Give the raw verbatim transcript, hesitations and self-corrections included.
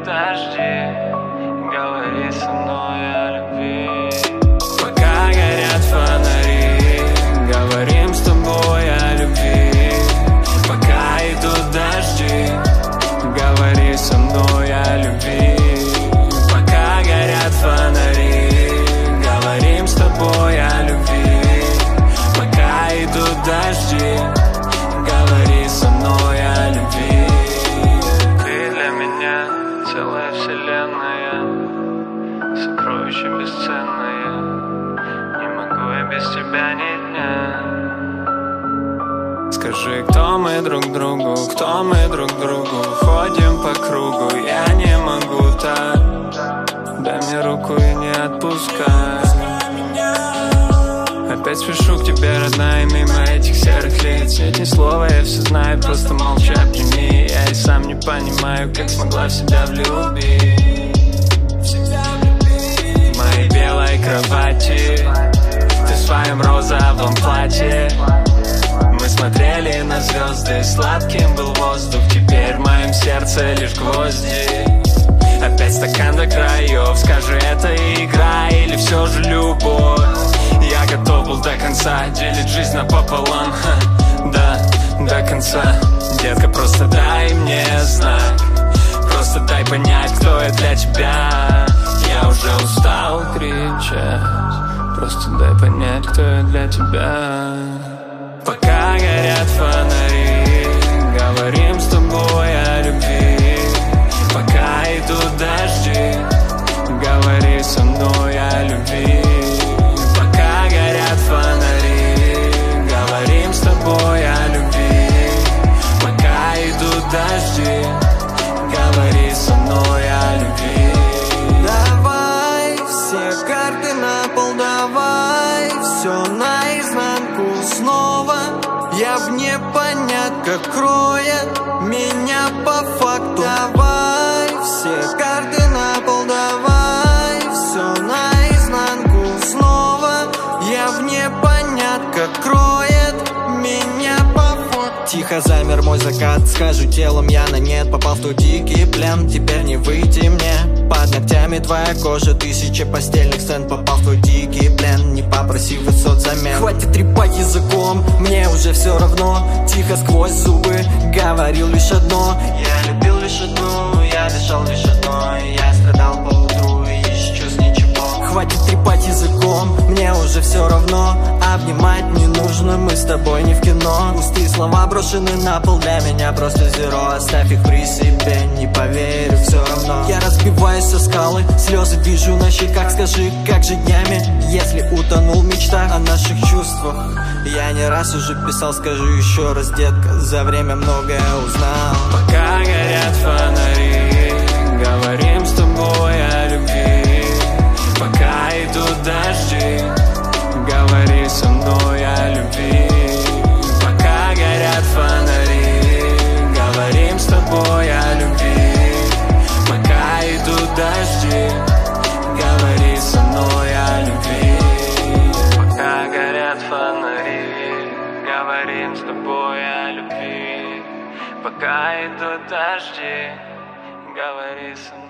дожди, говори со мной о любви. Пока горят фонари, говорим с тобой о любви. Пока идут дожди, говори со мной о любви. Пока горят фонари, говорим с тобой о любви. Пока идут дожди, говори со мной о любви. Ты для меня целая вселенная, сокровище бесценное. Не могу я без тебя ни дня. Скажи, кто мы друг другу, кто мы друг другу. Ходим по кругу, я не могу так. Дай мне руку и не отпускай. Опять спешу к тебе, родная, мимо этих серых лиц. Нет ни слова, я все знаю, просто молча прими. Я и сам не понимаю, как смогла в себя влюбить. В моей белой кровати ты в своем розовом платье. Мы смотрели на звезды, сладким был воздух. Теперь в моем сердце лишь гвозди. Опять стакан до краев, скажи, это игра или все же любовь? Я готов был до конца делить жизнь напополам, ха, да, до конца. Детка, просто дай мне знак, просто дай понять, кто я для тебя. Я уже устал кричать, просто дай понять, кто я для тебя. Пока горят фонари, говорим с тобой о любви. Пока идут дожди, говори со мной о любви. Пока горят фонари, говорим с тобой о любви. Пока идут дожди, говори со мной о любви. Давай все карты на пол, давай все наизнанку снова. Я в непонятках кроет меня по факту. Давай все карты на пол, давай все наизнанку снова. Я в непонятках кроет меня по факту. Тихо замер мой закат, скажу телом я на нет. Попал в тот дикий плен, теперь не выйти мне. Под ногтями твоя кожа, тысяча постельных сцен. Попал в твой дикий плен, не попросив высот замен. Хватит трепать языком, мне уже все равно. Тихо сквозь зубы говорил лишь одно: я любил лишь одну, я дышал лишь одной. Я страдал поутру и ищу чувств ничего. Хватит трепать языком, мне уже все равно. Обнимать не нужно, мы с тобой не в кино. Пустые слова брошены на пол, для меня просто зеро. Оставь их при себе, не поверю все равно. Я разбиваюсь со скалы, слезы вижу на щеках. Скажи, как же днями, если утонул в мечтах о наших чувствах? Я не раз уже писал, скажу еще раз, детка, за время многое узнал. Пока горят фонари, говорим с тобой о любви. Пока идут дожди, говори со мной о любви. Пока горят фонари, говорим с тобой о любви. Пока идут дожди, говори со мной о любви. Пока горят фонари, говорим с тобой о любви. Пока идут дожди, говори со мной.